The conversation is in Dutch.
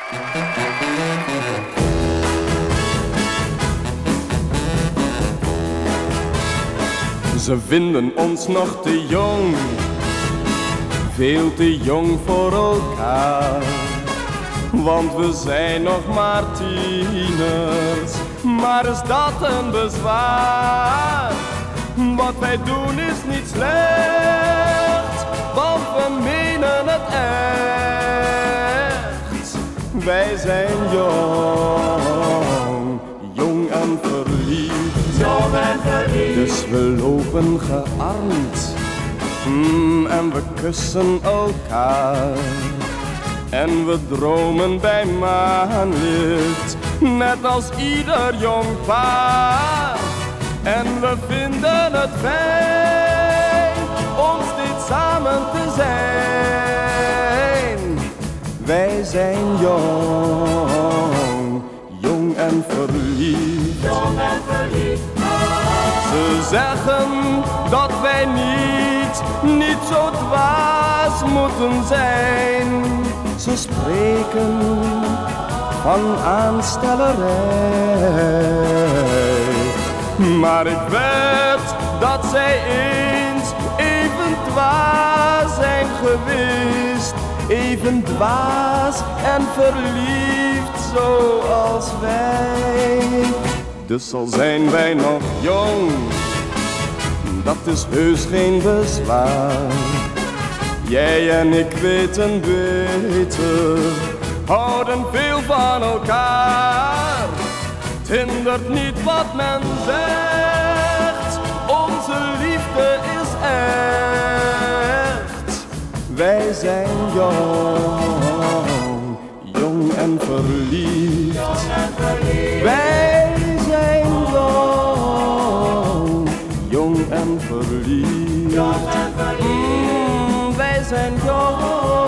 Ze vinden ons nog te jong, veel te jong voor elkaar. Want we zijn nog maar tieners, maar is dat een bezwaar? Wat wij doen is niet slecht, want we menen het echt. Wij zijn jong, jong en verliefd. Jong en verliefd. Dus we lopen gearmd en we kussen elkaar. En we dromen bij maanlicht, net als ieder jong paar. En we vinden het fijn om steeds samen te zijn. Wij zijn jong, jong en verliefd. Jong en verliefd. Ze zeggen dat wij niet zo dwaas moeten zijn. Ze spreken van aanstellerij. Maar ik weet dat zij eens even dwaas zijn geweest. Even dwaas en verliefd zoals wij. Dus al zijn wij nog jong, dat is heus geen bezwaar. Jij en ik weten beter, houden veel van elkaar. Het hindert niet wat men zegt, onze liefde is echt. Wij zijn jong, jong en verliefd. Wij zijn jong, jong en verliefd. Wij zijn jong.